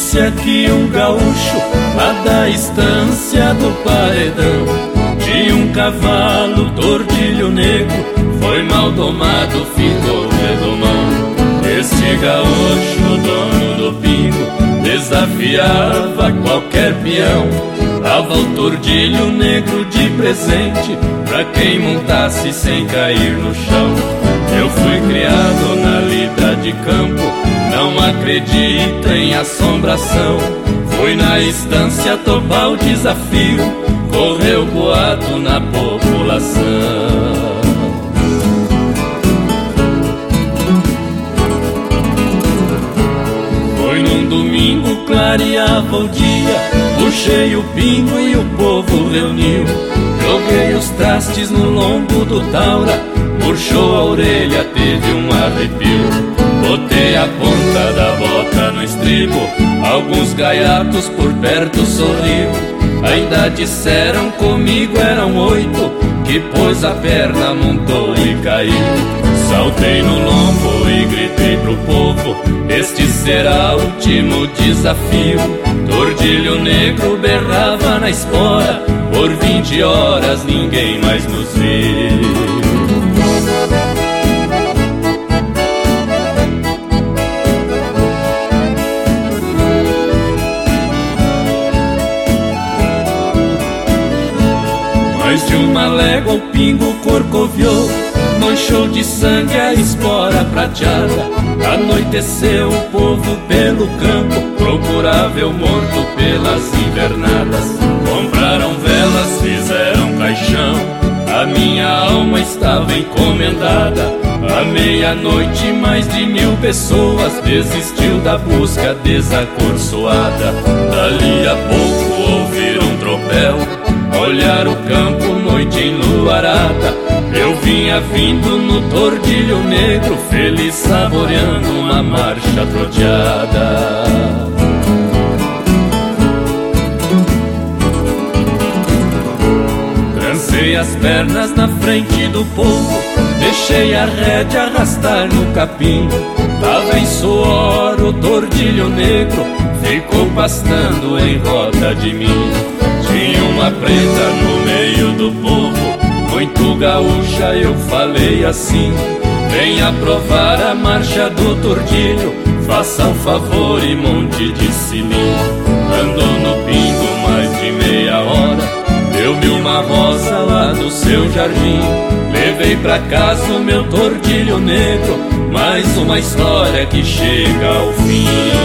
notícia que um gaúcho lá da estância do Paredão de um cavalo tordilho negro foi mal domado, ficou redomão. Este gaúcho, dono do pingo, desafiava qualquer peão, dava o tordilho negro de presente pra quem montasse sem cair no chão. Eu fui criado na lida de campo, não acredita em assombração. Fui na estância topar o desafio, correu boato na população. Foi num domingo, clareava o dia, puxei o pingo e o povo reuniu. Joguei os trastes no lombo do taura, murchou a orelha, teve um arrepio. Botei a ponta da bota no estribo, alguns gaiatos por perto sorriu. Ainda disseram comigo eram 8, que pôs a perna, montou e caiu. Saltei no lombo e gritei pro povo, este será o último desafio. Tordilho negro berrava na espora, por 20 horas ninguém mais nos viu. Mais de uma légua o pingo corcoviou, manchou de sangue a espora prateada. Anoiteceu o povo pelo campo, procurava eu morto pelas invernadas. Compraram velas, fizeram caixão, a minha alma estava encomendada. À meia-noite mais de 1000 pessoas desistiu da busca desacorçoada. Dali a pouco ouviram um tropel, olhar o campo, noite enluarada. Eu vinha vindo no tordilho negro, feliz saboreando uma marcha troteada. Trancei as pernas na frente do povo, deixei a rédea arrastar no capim. Tava em suor o tordilho negro, ficou pastando em roda de mim. Tinha uma preta no meio do povo, muito gaúcha, eu falei assim: venha provar a marcha do tordilho, faça um favor e monte de cilim. Andou no pingo mais de meia hora, deu-me uma rosa lá do seu jardim. Levei pra casa o meu tordilho negro, mais uma história que chega ao fim.